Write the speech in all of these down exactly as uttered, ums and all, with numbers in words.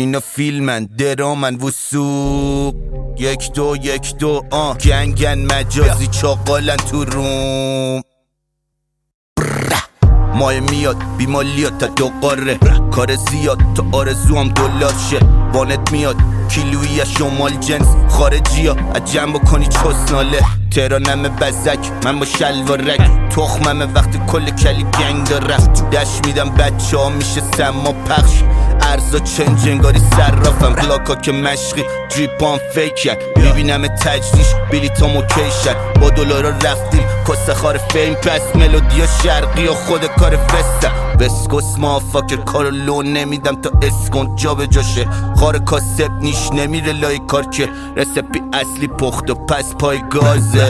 اینا فیلمن درامن وسوق یک دو یک دو آه گنگن مجازی چاقالن تو روم ماه میاد بیمالیات تا دو قاره کار زیاد تا آرزوام دلار شه وانت میاد کیلویی از شمال جنس خارجی ها از جمع بکنی چسناله تهرانم بزک من با شلوارک تخمم وقتی کل کلی گنگ دار رفت دش میدم بچه ها میشه سما پخش ارزا چنج انگاری صرافم بلاکا که مشقی جیپام فیکن میبینم تجریش بلیتام اوکیشن با دلارا رفتیم کسه خار فیم پس ملودیا شرقی و خود کار فستم وسکوس مافاکر کارو لو نمیدم تا اسکن جا به جاشه خار کاسب نیش نمیره لای کار که رسپی اصلی پخت و پس پای گازش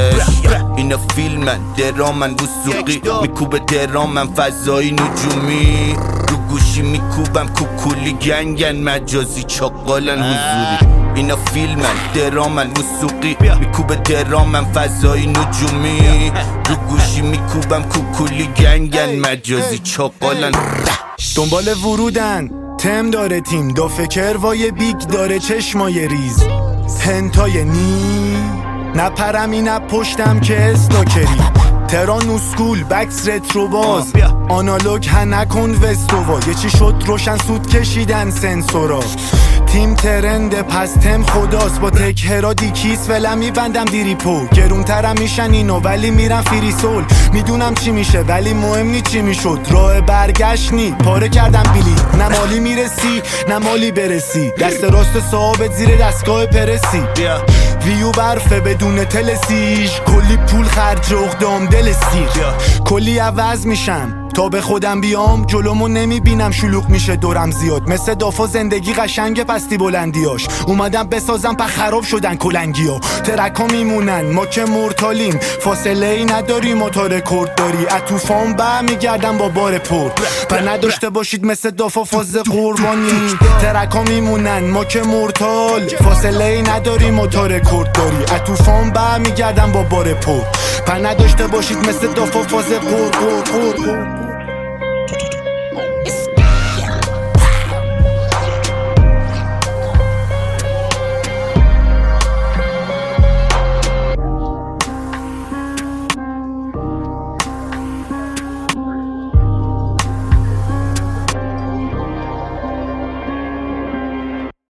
اینا فیلمن درامن وسوقی میکوبه درامن فضایی نجومی رو گوشی میکوبم کوکولی گنگن مجازی چاقالن حضوری اینا فیلمن درامن وسوقی میکوبه درامن فضایی نجومی رو گوشی میکوبم کوکولی گنگن مجازی چاقالن دنبال ورودن تم داره تیم دو فکر وای بیگ داره چشمای ریز هنتای نی نپرمی نپشتم که استوکری تران اسکول بکس رترو باز آنالوگ ها نکن وستووا یه چی شد روشن سود کشیدن سنسورا تیم ترنده پس تم خداست با تک هرا دیکیس ولم میبندم دیریپو گرون ترم میشن اینو ولی میرم فریسول میدونم چی میشه ولی مهم نی چی میشد راه برگشت نی پاره کردم بیلی نمالی میرسی نمالی برسی دست راست صاحبت زیر دستگاه پرسی ویو برفه بدون تلسیش کلی پول خرج اقدام دل سیر کلی عوض میشم تا به خودم بیام جلومو نمیبینم شلوغ میشه دورم زیاد مثل دافا زندگی قشنگ پستی بلندیاش اومدم بسازم په خراب شدن کلنگیا ترکا میمونن ما که مرتالیم فاصله ای نداریم و تا رکورد داری اتوفان به میگردم با بار پر و نداشته باشید مثل دافا فاز قربانی ترکا میمونن ما که مرتال فاصله ای نداریم و تا رکورد داری اتوفان به میگردم با بار پر و نداشته باشید مثل دافا فاز قربان